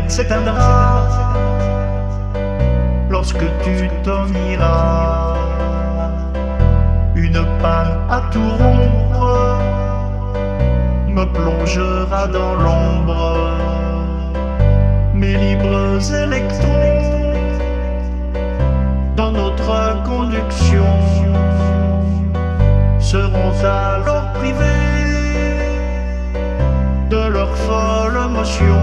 s'éteindra lorsque tu t'en iras. Une panne à tout rompre me plongera dans l'ombre. Mes libres électrons dans notre conduction seront alors privés de leur folle motion.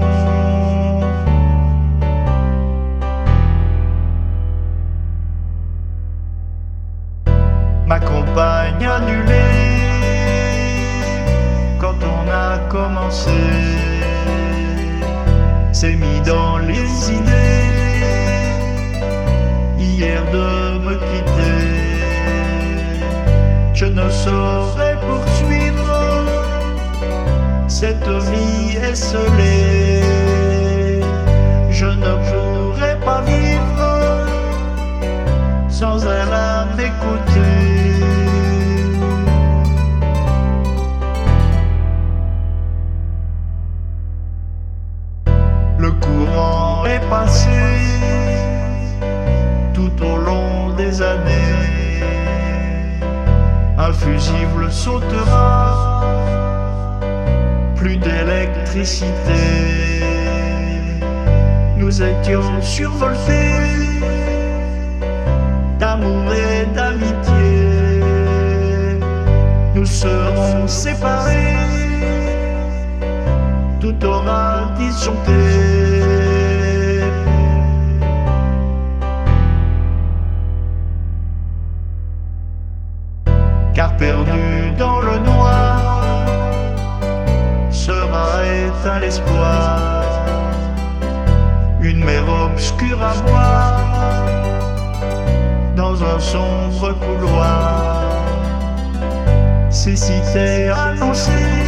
Ma compagne annulée quand on a commencé s'est mis dans les idées hier de me quitter. Je ne saurais poursuivre cette vie esselée. Je ne pourrais pas vivre sans elle à m'écouter. Le courant est passé tout au long des années. Un fusible sautera, plus d'électricité. Nous étions survoltés d'amour et d'amitié. Nous serons séparés, tout aura disjoncté. Car perdu dans le noir sera éteint l'espoir. Une mer obscure à boire dans un sombre couloir. Cécité annoncée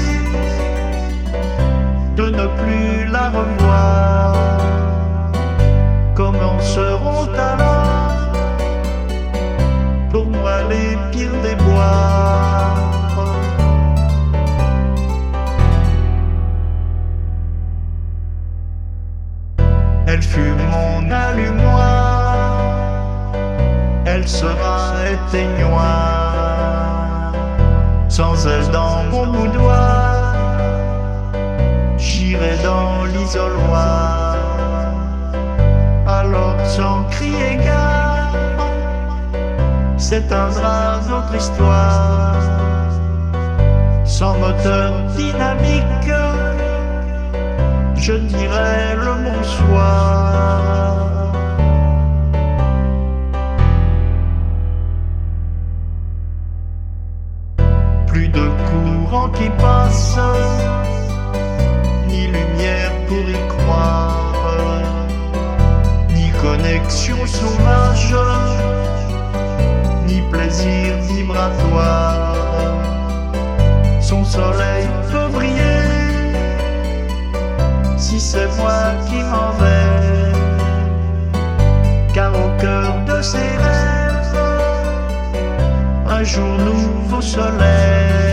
de ne plus la revoir. Comment seront alors pour moi les pires déboires? Elle fut mon allumoir, elle sera éteignoir. Sans elle dans mon boudoir, j'irai dans l'isoloir. Alors sans crier gare, s'éteindra notre histoire. Sans moteur dynamique, je dirai le bonsoir. Plus de courant qui passe, ni lumière pour y croire, ni connexion sauvage, ni plaisir vibratoire. Son soleil peut briller si c'est moi qui m'en vais, car au cœur de ses rêves, un jour nouveau soleil.